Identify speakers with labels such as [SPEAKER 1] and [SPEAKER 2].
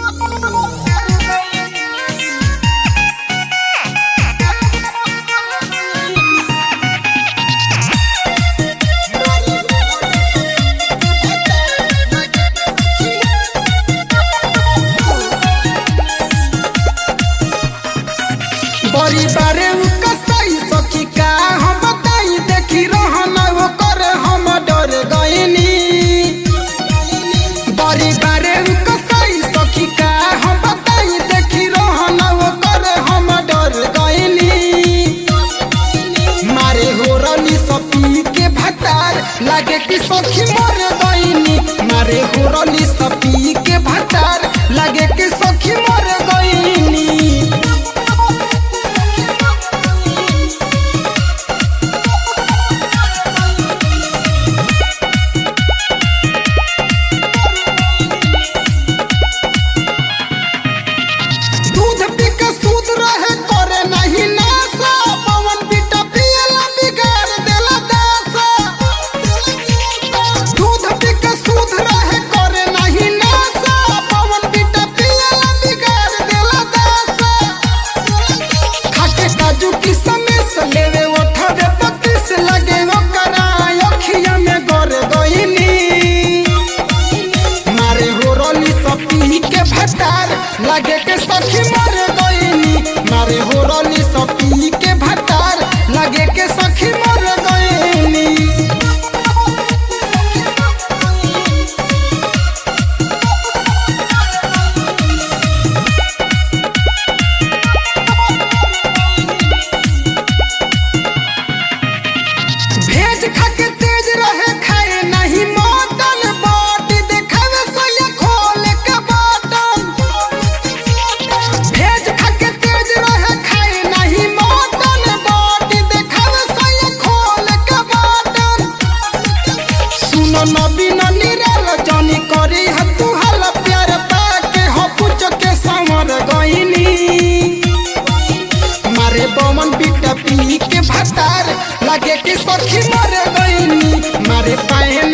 [SPEAKER 1] बड़ी बारे कसई सखी का हम बताई देखी रहन वो कर हम डर गईनी। बड़ी बारे कसई सखी का हम बताई देखी रहन वो कर हम डर गईनी। मारे हो रनी सपी के भतार लागे कि सखी मर गईनी। मारे हो रनी सपी के भतार लागे कि सखी मर गईनी। लागे के सखी मर गईनी। मारे हो रनी सपी के भतार लागे के सखी मर गईनी। भेज खा के तेज रहे खाए नहीं मटन बॉडी देखावे सोया खोल के बटन। भेज खा के तेज रहे खाए नहीं मटन बॉडी देखावे सोया खोल के बटन। सुनो नबीन निराल जानी करी तू हल प्यार पाके हो पूछ के संवर गईनी। मारे बमन बिटा पी के भतार लागे कि सखी मर गईनी। मारे पाए